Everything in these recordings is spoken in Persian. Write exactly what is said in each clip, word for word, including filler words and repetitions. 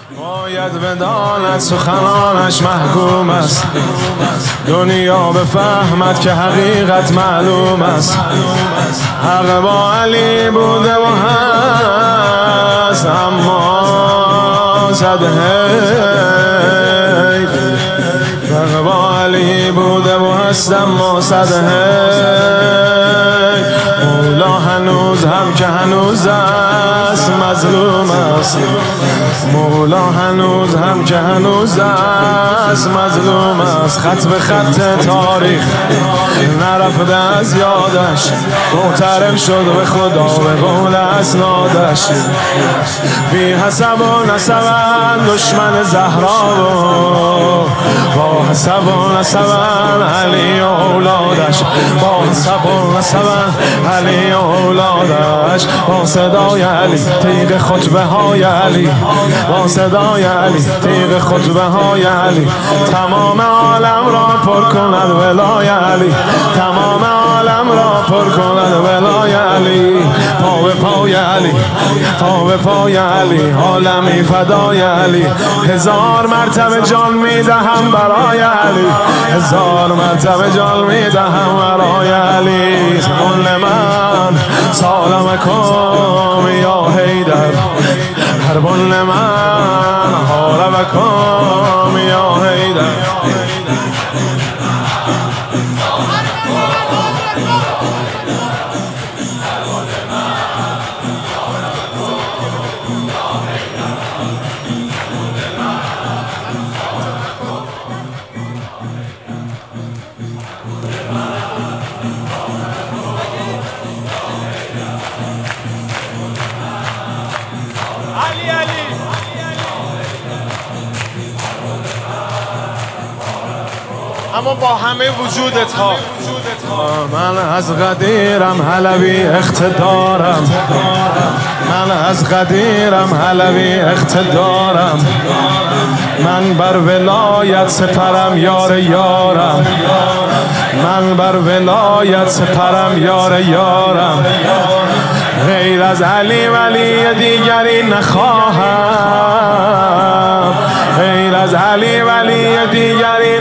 باید بداند سخنانش محکوم است، دنیا بفهمد که حقیقت معلوم است. حق با علی بوده و هست، اما زد حیف. حق با علی بوده و هست، اما زد حیف. مولا هنوز هم که هنوز است مظلوم است، مولا هنوز هم که هنوز است مظلوم است. خط به خط تاریخ نرفته از یادش، محترم شد به خدا به قول اسنادش. بی حسب و نسبن دشمن زهرا و با حسب و نسبن علی اولادش، با حسب و نسبن علی اولادش. با صدای علی تیغ خطبه های علی، با صدای علی تیغ خطبه های علی. تمام عالم را پر کند ولای علی، تمام عالم را پر کند ولای علی. پا به پای علی، پا به پای علی، عالمی فدای علی. هزار مرتبه جان میدهم برای علی، هزار مرتبه جان میدهم برای علی. سنون من سالمکم یا حیدر، حربون من حاربکم یا حیدر. علی علی اما با همه وجودت ها. من از قدیرم حلوی اقتدارم، من از قدیرم حلوی اقتدارم. من بر ولایت سپرم یار یارم، من بر ولایت سپرم یار یارم. غیر از علی ولی دیگری نخواهم، غیر از علی ولی دیگری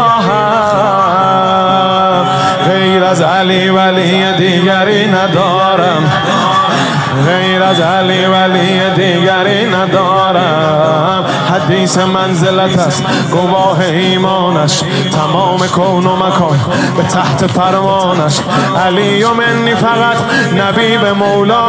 نخواهم. غیر از علی ولی دیگری ندارم، غیر از علی ولی دیگری ندارم. حدیث منزلت است گواه ایمانش، تمام کون و مکان به تحت فرمانش. علی و منی فقط نبی به مولا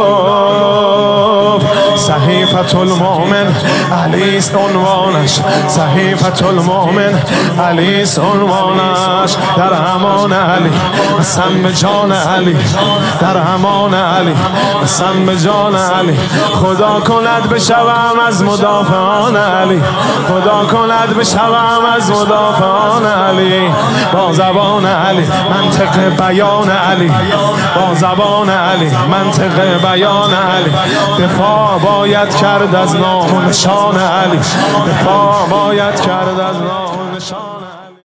گفت، صحیفة المؤمن علیست عنوانش، صحیفة المؤمن علیست عنوانش. در امان علی قسم به جان علی، در امان علی قسم به جان علی. خدا کند بشوم از مدافعان علی، خدا کند بشوم از مدافعان علی. با زبان علی منطق بیان علی، با زبان علی منطق بیان علی. دفاع باید کرد از نام و نشان علی، دفاع باید کرد از نام